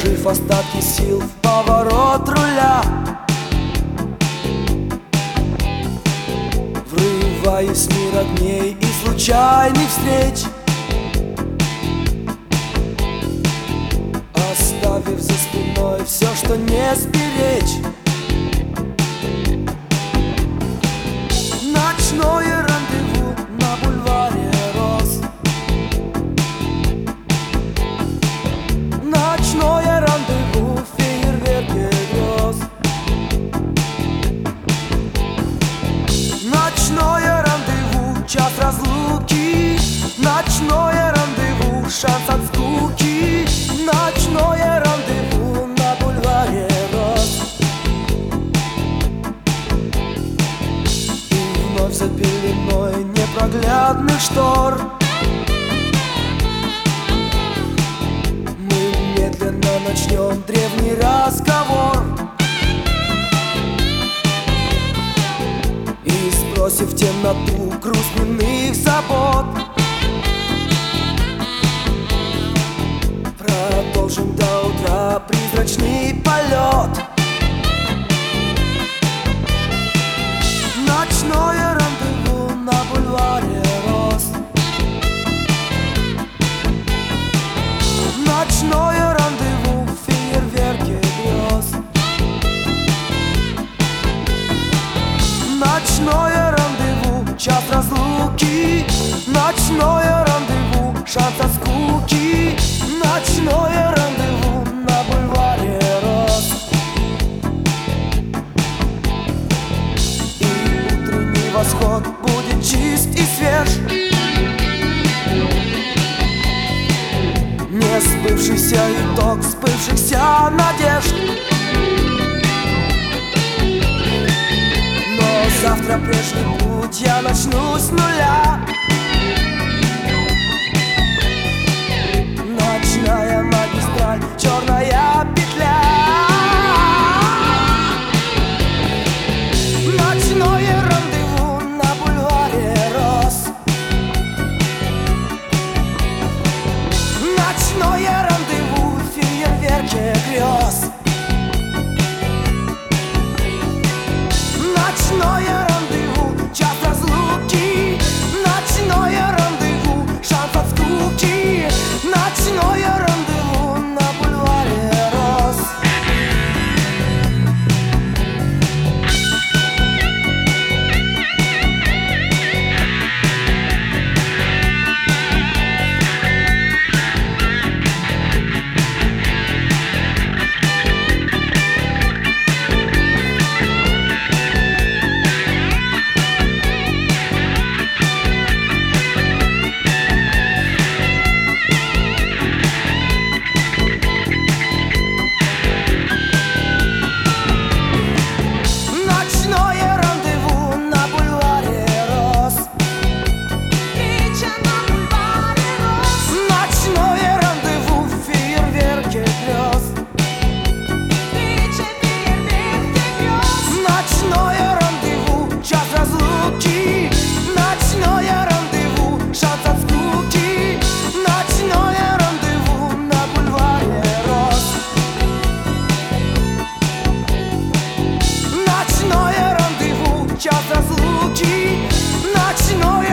вложив остатки сил в поворот руля, врываясь в мир огней и случайных встреч, оставив за спиной все, что не сберечь. Ночное рандеву на бульваре роз, ночное рандеву в фейерверке грез, ночное рандеву, час разлуки, ночное рандеву, шанс от скуки, ночное рандеву на бульваре роз. И вновь за пеленой непроглядных штор мы медленно начнем древний разговор и, сбросив темноту грустных забот, продолжим до утра призрачный полет. Ночное рандеву на бульваре роз, ночное рандеву в фейерверке грез, ночное рандеву, час разлуки, ночное рандеву, шанс от скуки, ночное рандеву на бульваре роз. И утренний восход будет чист и свеж, не сбывшийся итог сбывшихся надежд. Но завтра прежний путь я начну с нуля. Ночная магистраль, черная петля, ночное рандеву на бульваре роз, ночное рандеву в фейерверке грез, ночное рандеву, час разлуки, ночное рандеву, шанс от скуки, ночное рандеву на бульваре роз. Ночное рандеву на бульваре роз, встреча на бульваре роз, ночное рандеву в фейерверке грез, встреча в фейерверке грез, ночное рандеву, час разлуки, ночное рандеву, шанс от скуки, ночное рандеву на бульваре роз, ночное рандеву, час разлуки, ночное